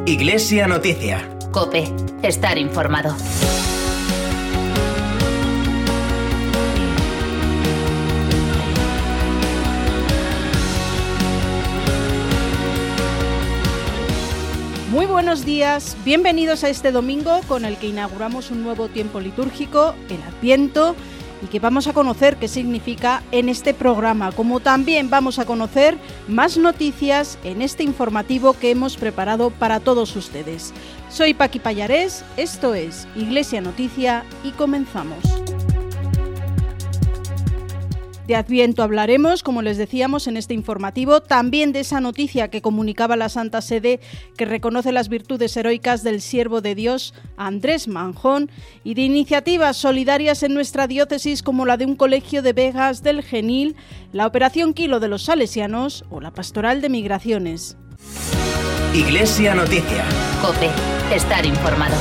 Iglesia Noticia. COPE. Estar informado. Muy buenos días, bienvenidos a este domingo con el que inauguramos un nuevo tiempo litúrgico, el Adviento, y que vamos a conocer qué significa en este programa, como también vamos a conocer más noticias en este informativo que hemos preparado para todos ustedes. Soy Paqui Pallarés, esto es Iglesia Noticia y comenzamos. De Adviento hablaremos, como les decíamos en este informativo, también de esa noticia que comunicaba la Santa Sede que reconoce las virtudes heroicas del siervo de Dios, Andrés Manjón, y de iniciativas solidarias en nuestra diócesis como la de un colegio de Vegas del Genil, la Operación Kilo de los Salesianos o la Pastoral de Migraciones. Iglesia Noticia. COPE. Estar informado.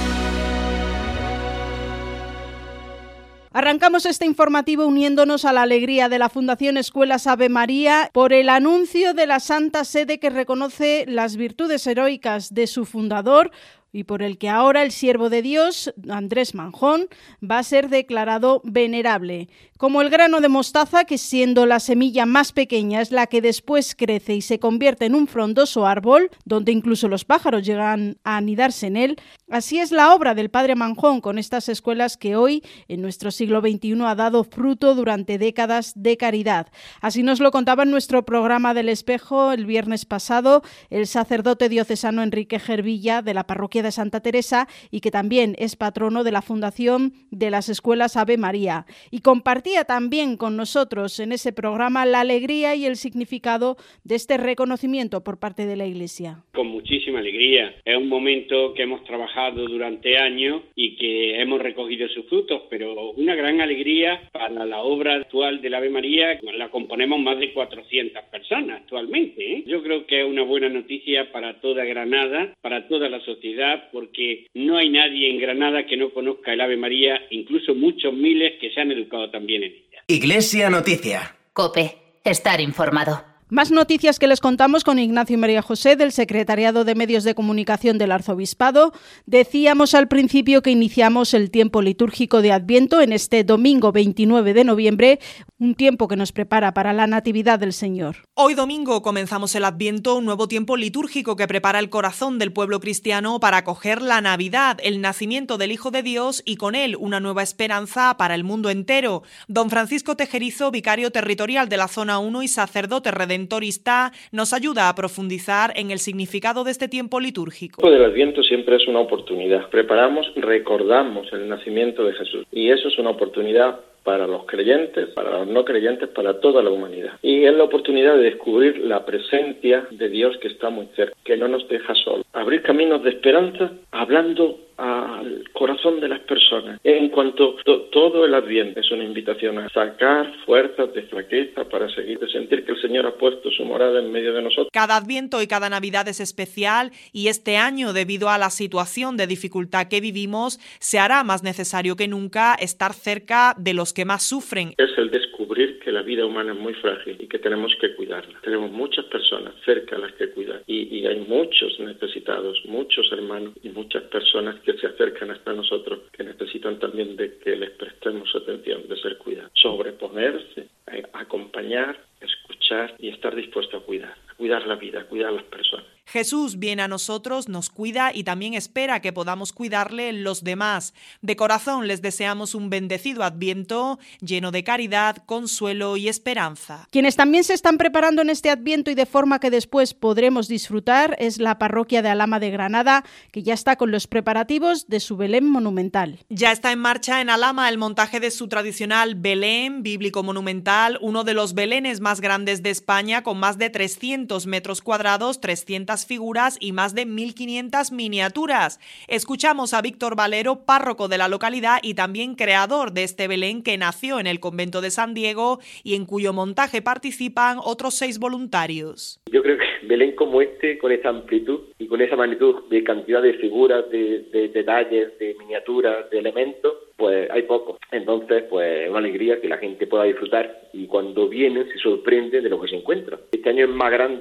Arrancamos este informativo uniéndonos a la alegría de la Fundación Escuelas Ave María por el anuncio de la Santa Sede que reconoce las virtudes heroicas de su fundador y por el que ahora el siervo de Dios, Andrés Manjón, va a ser declarado venerable. Como el grano de mostaza, que siendo la semilla más pequeña es la que después crece y se convierte en un frondoso árbol, donde incluso los pájaros llegan a anidarse en él, así es la obra del Padre Manjón con estas escuelas que hoy, en nuestro siglo XXI, ha dado fruto durante décadas de caridad. Así nos lo contaba en nuestro programa del Espejo el viernes pasado el sacerdote diocesano Enrique Gervilla de la parroquia de Santa Teresa y que también es patrono de la Fundación de las Escuelas Ave María. Y compartía también con nosotros en ese programa la alegría y el significado de este reconocimiento por parte de la Iglesia. Con muchísima alegría. Es un momento que hemos trabajado durante años y que hemos recogido sus frutos, pero una gran alegría para la obra actual del Ave María. La componemos más de 400 personas actualmente. Yo creo que es una buena noticia para toda Granada, para toda la sociedad, porque no hay nadie en Granada que no conozca el Ave María, incluso muchos miles que se han educado también en ella. Iglesia Noticia. COPE. Estar informado. Más noticias que les contamos con Ignacio y María José del Secretariado de Medios de Comunicación del Arzobispado. Decíamos al principio que iniciamos el tiempo litúrgico de Adviento en este domingo 29 de noviembre, un tiempo que nos prepara para la Natividad del Señor. Hoy domingo comenzamos el Adviento, un nuevo tiempo litúrgico que prepara el corazón del pueblo cristiano para acoger la Navidad, el nacimiento del Hijo de Dios y con él una nueva esperanza para el mundo entero. Don Francisco Tejerizo, vicario territorial de la Zona 1 y sacerdote redentorista, nos ayuda a profundizar en el significado de este tiempo litúrgico. El Adviento siempre es una oportunidad. Preparamos, recordamos el nacimiento de Jesús y eso es una oportunidad para los creyentes, para los no creyentes, para toda la humanidad. Y es la oportunidad de descubrir la presencia de Dios que está muy cerca, que no nos deja solos. Abrir caminos de esperanza hablando al corazón de las personas. En cuanto todo el Adviento es una invitación a sacar fuerzas de flaqueza para seguir, de sentir que el Señor ha puesto su morada en medio de nosotros. Cada Adviento y cada Navidad es especial y este año, debido a la situación de dificultad que vivimos, se hará más necesario que nunca estar cerca de los que más sufren. Es el descubrir que la vida humana es muy frágil y que tenemos que cuidarla. Tenemos muchas personas cerca a las que cuidar y hay muchos necesitados, muchos hermanos y muchas personas que se acercan hasta nosotros, que necesitan también de que les prestemos atención, de ser cuidados. Sobreponerse, acompañar, escuchar y estar dispuesto a cuidar la vida, a cuidar a las personas. Jesús viene a nosotros, nos cuida y también espera que podamos cuidarle los demás. De corazón les deseamos un bendecido Adviento lleno de caridad, consuelo y esperanza. Quienes también se están preparando en este Adviento y de forma que después podremos disfrutar es la parroquia de Alhama de Granada, que ya está con los preparativos de su Belén monumental. Ya está en marcha en Alhama el montaje de su tradicional Belén bíblico monumental, uno de los belenes más grandes de España, con más de 300 metros cuadrados, 300 figuras y más de 1.500 miniaturas. Escuchamos a Víctor Valero, párroco de la localidad y también creador de este Belén que nació en el convento de San Diego y en cuyo montaje participan otros 6 voluntarios. Yo creo que Belén como este, con esa amplitud y con esa magnitud de cantidad de figuras, de detalles, de miniaturas, de elementos, pues hay poco. Entonces, pues es una alegría que la gente pueda disfrutar y cuando vienen se sorprende de lo que se encuentra. Este año es más grande y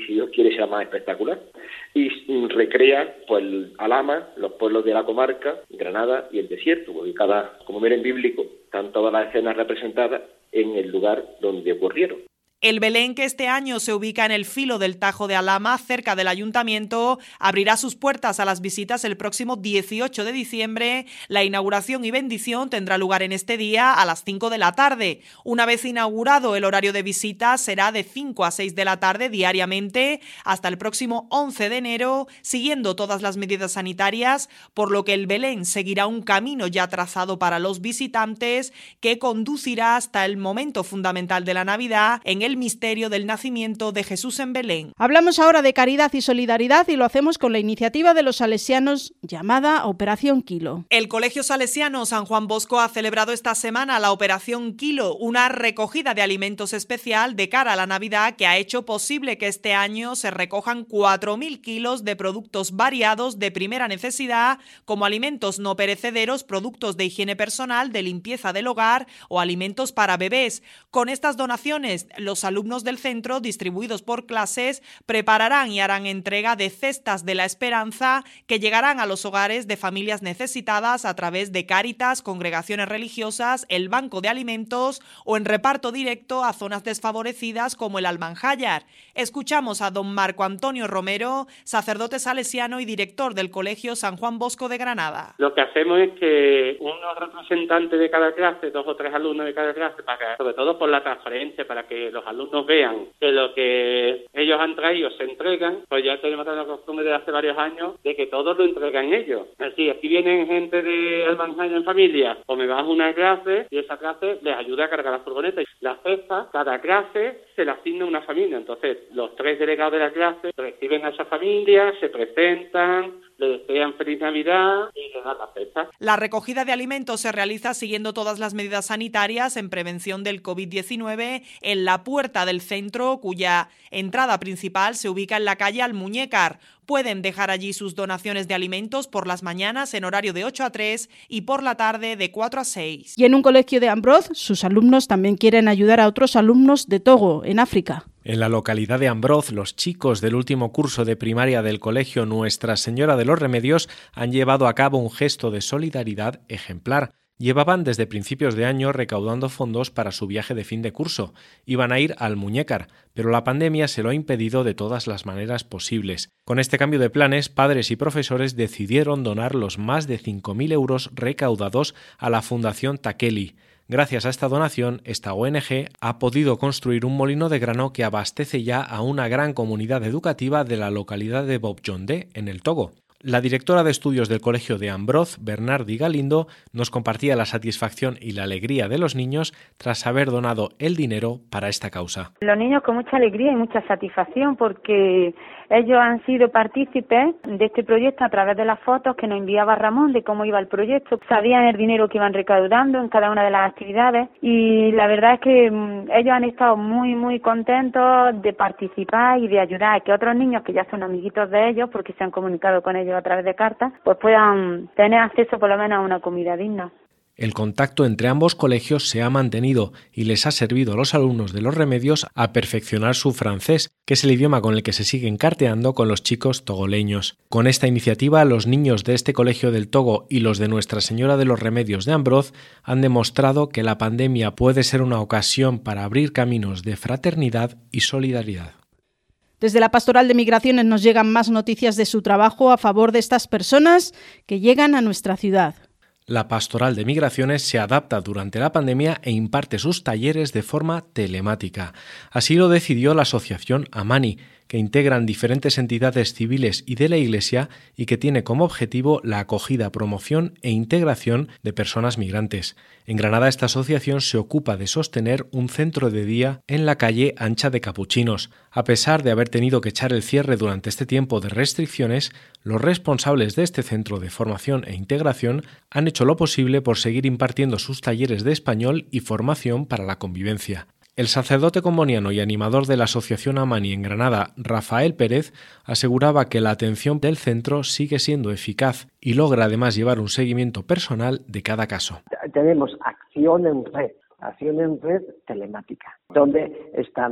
si Dios quiere será más espectacular. Y recrea pues Alhama, los pueblos de la comarca, Granada y el desierto, porque como ven en bíblico, están todas las escenas representadas en el lugar donde ocurrieron. El Belén, que este año se ubica en el filo del Tajo de Alhama, cerca del ayuntamiento, abrirá sus puertas a las visitas el próximo 18 de diciembre. La inauguración y bendición tendrá lugar en este día a las 5 de la tarde. Una vez inaugurado, el horario de visitas será de 5 a 6 de la tarde diariamente hasta el próximo 11 de enero, siguiendo todas las medidas sanitarias, por lo que el Belén seguirá un camino ya trazado para los visitantes que conducirá hasta el momento fundamental de la Navidad, en el misterio del nacimiento de Jesús en Belén. Hablamos ahora de caridad y solidaridad y lo hacemos con la iniciativa de los salesianos llamada Operación Kilo. El Colegio Salesiano San Juan Bosco ha celebrado esta semana la Operación Kilo, una recogida de alimentos especial de cara a la Navidad que ha hecho posible que este año se recojan 4.000 kilos de productos variados de primera necesidad, como alimentos no perecederos, productos de higiene personal, de limpieza del hogar o alimentos para bebés. Con estas donaciones, los alumnos del centro, distribuidos por clases, prepararán y harán entrega de cestas de la esperanza que llegarán a los hogares de familias necesitadas a través de Cáritas, congregaciones religiosas, el Banco de Alimentos o en reparto directo a zonas desfavorecidas como el Almanjayar. Escuchamos a don Marco Antonio Romero, sacerdote salesiano y director del Colegio San Juan Bosco de Granada. Lo que hacemos es que unos representantes de cada clase, 2 o 3 alumnos de cada clase, sobre todo por la transparencia, para que los alumnos vean que lo que ellos han traído se entregan, pues ya tenemos la costumbre de hace varios años de que todos lo entregan ellos. Es decir, aquí vienen gente de Almanjaya en familia, o me vas a una clase y esa clase les ayuda a cargar las furgonetas. La cesta, cada clase se la asigna una familia, entonces los 3 delegados de la clase reciben a esa familia, se presentan, le desean feliz Navidad y le dan la cesta. La recogida de alimentos se realiza siguiendo todas las medidas sanitarias en prevención del COVID-19 en la puerta del centro, cuya entrada principal se ubica en la calle Almuñécar. Pueden dejar allí sus donaciones de alimentos por las mañanas en horario de 8 a 3 y por la tarde de 4 a 6. Y en un colegio de Ambroz, sus alumnos también quieren ayudar a otros alumnos de Togo, en África. En la localidad de Ambroz, los chicos del último curso de primaria del colegio Nuestra Señora de los Remedios han llevado a cabo un gesto de solidaridad ejemplar. Llevaban desde principios de año recaudando fondos para su viaje de fin de curso. Iban a ir al Muñécar, pero la pandemia se lo ha impedido de todas las maneras posibles. Con este cambio de planes, padres y profesores decidieron donar los más de 5.000 euros recaudados a la Fundación Takeli. Gracias a esta donación, esta ONG ha podido construir un molino de grano que abastece ya a una gran comunidad educativa de la localidad de Bobjondé, en el Togo. La directora de estudios del Colegio de Ambroz, Bernardi Galindo, nos compartía la satisfacción y la alegría de los niños tras haber donado el dinero para esta causa. Los niños con mucha alegría y mucha satisfacción porque ellos han sido partícipes de este proyecto a través de las fotos que nos enviaba Ramón de cómo iba el proyecto. Sabían el dinero que iban recaudando en cada una de las actividades y la verdad es que ellos han estado muy contentos de participar y de ayudar a que otros niños que ya son amiguitos de ellos porque se han comunicado con ellos a través de cartas, pues puedan tener acceso por lo menos a una comida digna. El contacto entre ambos colegios se ha mantenido y les ha servido a los alumnos de los Remedios a perfeccionar su francés, que es el idioma con el que se siguen carteando con los chicos togoleños. Con esta iniciativa, los niños de este colegio del Togo y los de Nuestra Señora de los Remedios de Ambroz han demostrado que la pandemia puede ser una ocasión para abrir caminos de fraternidad y solidaridad. Desde la Pastoral de Migraciones nos llegan más noticias de su trabajo a favor de estas personas que llegan a nuestra ciudad. La Pastoral de Migraciones se adapta durante la pandemia e imparte sus talleres de forma telemática. Así lo decidió la asociación Amani, que integran diferentes entidades civiles y de la Iglesia y que tiene como objetivo la acogida, promoción e integración de personas migrantes. En Granada, esta asociación se ocupa de sostener un centro de día en la calle Ancha de Capuchinos. A pesar de haber tenido que echar el cierre durante este tiempo de restricciones, los responsables de este centro de formación e integración han hecho lo posible por seguir impartiendo sus talleres de español y formación para la convivencia. El sacerdote comboniano y animador de la Asociación Amani en Granada, Rafael Pérez, aseguraba que la atención del centro sigue siendo eficaz y logra además llevar un seguimiento personal de cada caso. Tenemos acción en red telemática, donde están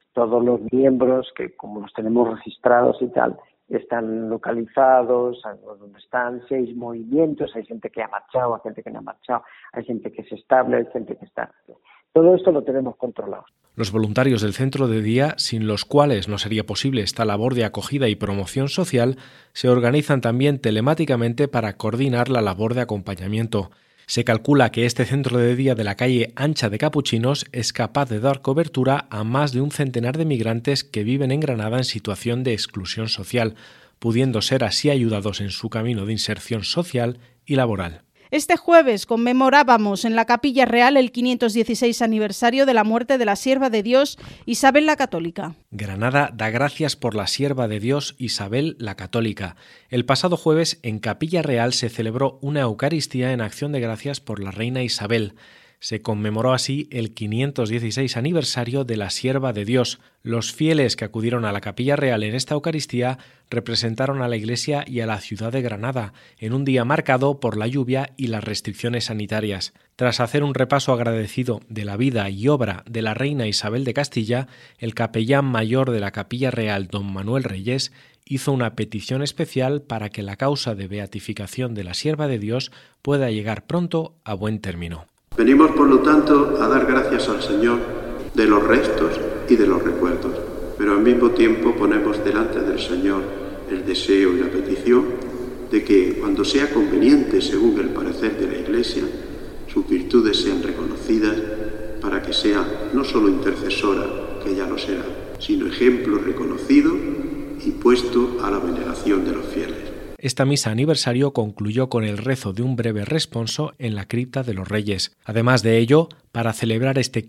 todos los miembros, que como los tenemos registrados y tal, están localizados, sabemos dónde están, si hay movimientos, hay gente que ha marchado, hay gente que no ha marchado, hay gente que es estable, hay gente que está... Todo esto lo tenemos controlado. Los voluntarios del centro de día, sin los cuales no sería posible esta labor de acogida y promoción social, se organizan también telemáticamente para coordinar la labor de acompañamiento. Se calcula que este centro de día de la calle Ancha de Capuchinos es capaz de dar cobertura a más de un centenar de migrantes que viven en Granada en situación de exclusión social, pudiendo ser así ayudados en su camino de inserción social y laboral. Este jueves conmemorábamos en la Capilla Real el 516 aniversario de la muerte de la sierva de Dios Isabel la Católica. Granada da gracias por la sierva de Dios Isabel la Católica. El pasado jueves en Capilla Real se celebró una Eucaristía en acción de gracias por la reina Isabel. Se conmemoró así el 516 aniversario de la Sierva de Dios. Los fieles que acudieron a la Capilla Real en esta Eucaristía representaron a la Iglesia y a la ciudad de Granada, en un día marcado por la lluvia y las restricciones sanitarias. Tras hacer un repaso agradecido de la vida y obra de la reina Isabel de Castilla, el capellán mayor de la Capilla Real, don Manuel Reyes, hizo una petición especial para que la causa de beatificación de la Sierva de Dios pueda llegar pronto a buen término. Venimos, por lo tanto, a dar gracias al Señor de los restos y de los recuerdos, pero al mismo tiempo ponemos delante del Señor el deseo y la petición de que, cuando sea conveniente, según el parecer de la Iglesia, sus virtudes sean reconocidas para que sea no solo intercesora, que ya lo será, sino ejemplo reconocido y puesto a la veneración de los fieles. Esta misa aniversario concluyó con el rezo de un breve responso en la cripta de los Reyes. Además de ello, para celebrar este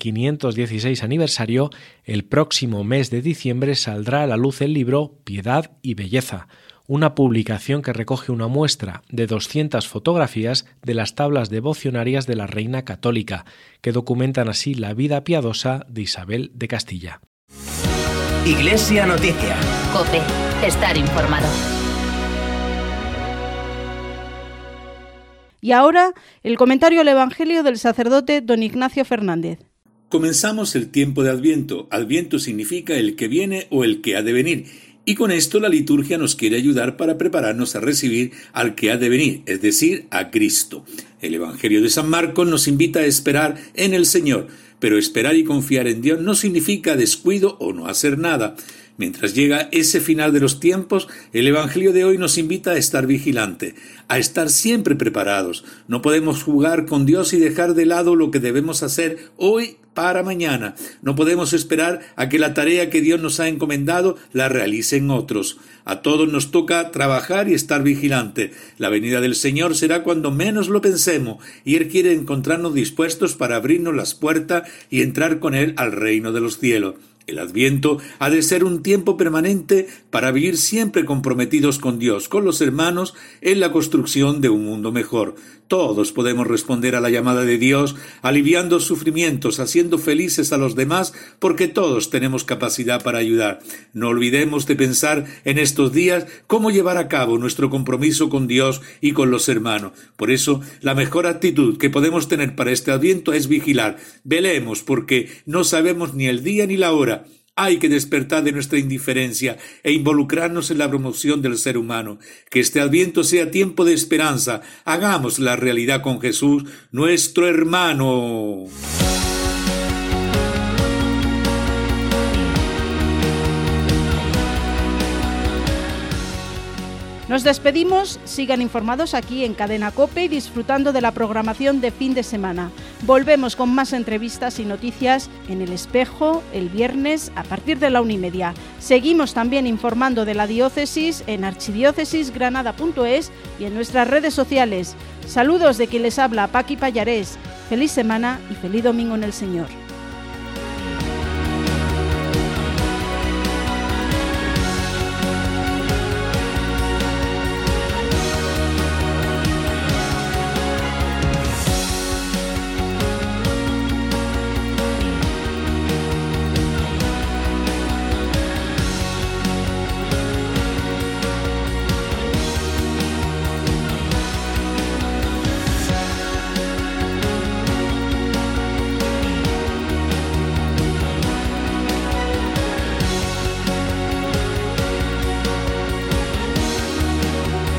516 aniversario, el próximo mes de diciembre saldrá a la luz el libro Piedad y Belleza, una publicación que recoge una muestra de 200 fotografías de las tablas devocionarias de la Reina Católica, que documentan así la vida piadosa de Isabel de Castilla. Iglesia Noticia. COPE. Estar informado. Y ahora, el comentario al Evangelio del sacerdote don Ignacio Fernández. Comenzamos el tiempo de Adviento. Adviento significa el que viene o el que ha de venir. Y con esto la liturgia nos quiere ayudar para prepararnos a recibir al que ha de venir, es decir, a Cristo. El Evangelio de San Marcos nos invita a esperar en el Señor, pero esperar y confiar en Dios no significa descuido o no hacer nada. Mientras llega ese final de los tiempos, el Evangelio de hoy nos invita a estar vigilante, a estar siempre preparados. No podemos jugar con Dios y dejar de lado lo que debemos hacer hoy para mañana. No podemos esperar a que la tarea que Dios nos ha encomendado la realicen otros. A todos nos toca trabajar y estar vigilante. La venida del Señor será cuando menos lo pensemos, y Él quiere encontrarnos dispuestos para abrirnos las puertas y entrar con Él al reino de los cielos. El Adviento ha de ser un tiempo permanente para vivir siempre comprometidos con Dios, con los hermanos, en la construcción de un mundo mejor. Todos podemos responder a la llamada de Dios, aliviando sufrimientos, haciendo felices a los demás, porque todos tenemos capacidad para ayudar. No olvidemos de pensar en estos días cómo llevar a cabo nuestro compromiso con Dios y con los hermanos. Por eso, la mejor actitud que podemos tener para este Adviento es vigilar. Velemos, porque no sabemos ni el día ni la hora. Hay que despertar de nuestra indiferencia e involucrarnos en la promoción del ser humano. Que este Adviento sea tiempo de esperanza. Hagamos la realidad con Jesús, nuestro hermano. Nos despedimos, sigan informados aquí en Cadena COPE y disfrutando de la programación de fin de semana. Volvemos con más entrevistas y noticias en El Espejo el viernes a partir de la 1:30. Seguimos también informando de la diócesis en archidiócesisgranada.es y en nuestras redes sociales. Saludos de quien les habla, Paqui Pallarés. Feliz semana y feliz domingo en el Señor.